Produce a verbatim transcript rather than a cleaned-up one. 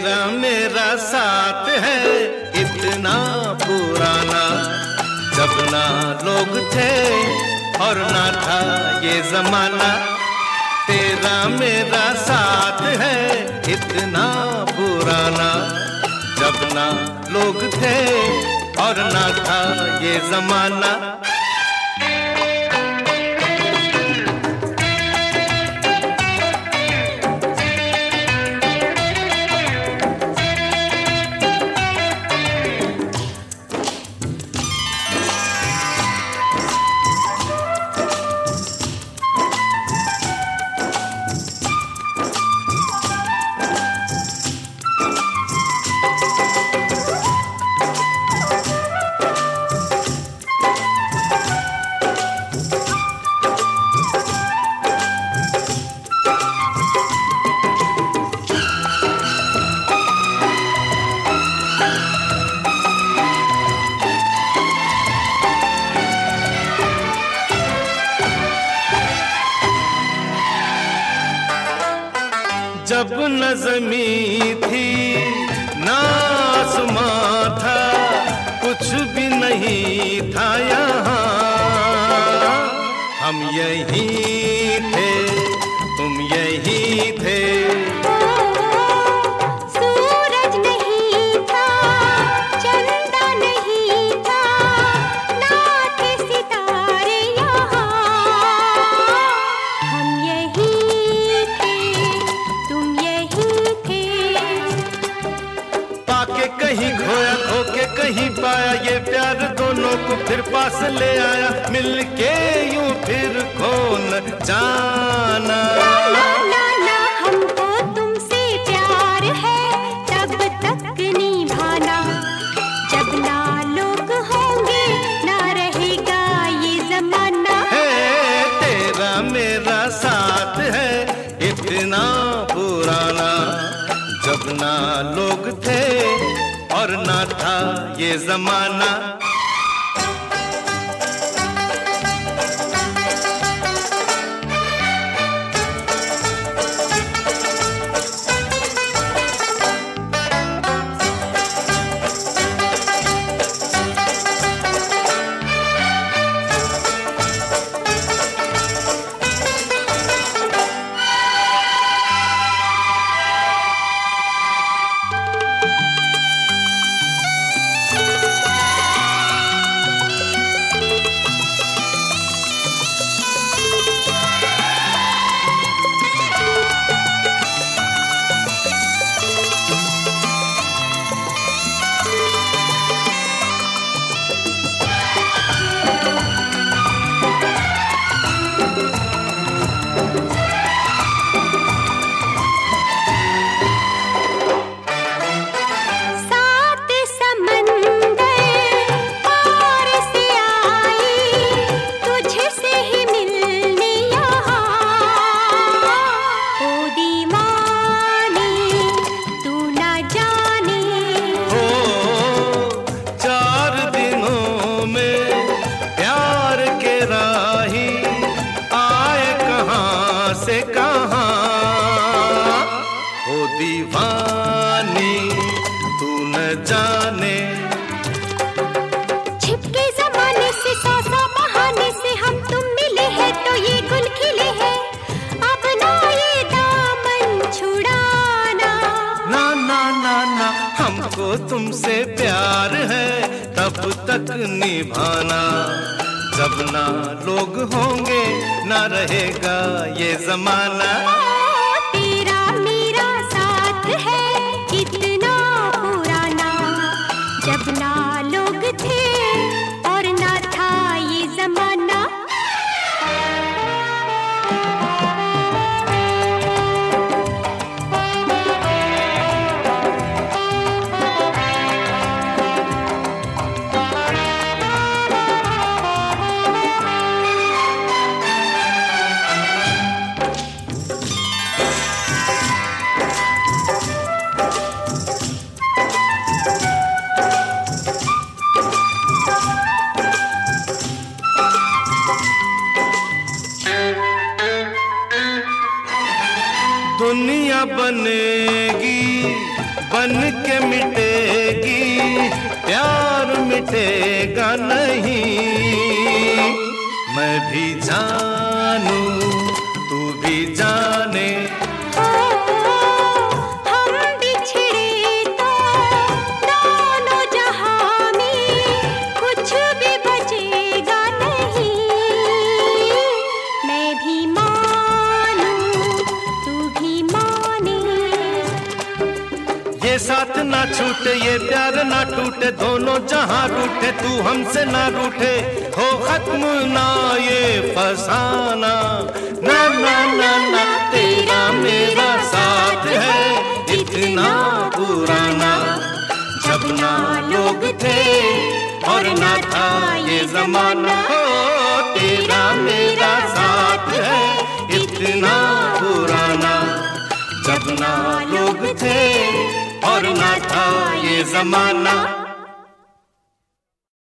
तेरा मेरा साथ है इतना पुराना, जब ना लोग थे और ना था ये जमाना। तेरा मेरा साथ है इतना पुराना, जब ना लोग थे और ना था ये जमाना। जब न ज़मीं थी ना आसमां था, कुछ भी नहीं था यहाँ, हम यहीं थे तुम यहीं थे। सूरज नहीं था, चंदा नहीं था, ना थे सितारे यहाँ, हम यहीं थे तुम यहीं थे। पाके कहीं खोया खो के कहीं पाया, ये प्यार दोनों को फिर पास ले आया, मिलके यूं फिर खो न जाना। ना ना ना हमको तुमसे प्यार है तब तक निभाना, जब ना लोग होंगे ना रहेगा ये जमाना। है तेरा मेरा साथ है इतना पुराना, जब ना लोग थे और ना था ये जमाना। से कहां हो दीवानी तू न जाने। छिपके जमाने से सौ सौ बहाने से हम तुम मिले हैं तो ये गुल खिले हैं, अब ना ये दामन छुड़ाना। ना ना ना ना हमको तुमसे प्यार है तब तक निभाना, जब ना लोग होंगे ना रहेगा ये जमाना। तेरा मेरा साथ है कितना पुराना, जब ना लोग थे और ना था ये जमाना। दुनिया बनेगी बन के मिटेगी, प्यार मिटेगा नहीं। मैं भी जानूं तू भी जाने, हम बिछड़े तो दोनों जहां में कुछ भी बचेगा नहीं। मैं भी मानूं तू भी माने, ये साथ ना छूटे ये प्यार ना टूटे, दोनों जहां रूठे तू हमसे ना रूठे, हो खत्म ना ये फसाना। ना ना ना ना तेरा मेरा साथ है इतना पुराना, जब ना लोग थे और ना था ये जमाना। हो तेरा मेरा साथ है इतना पुराना, जब ना लोग थे और ना था ये जमाना।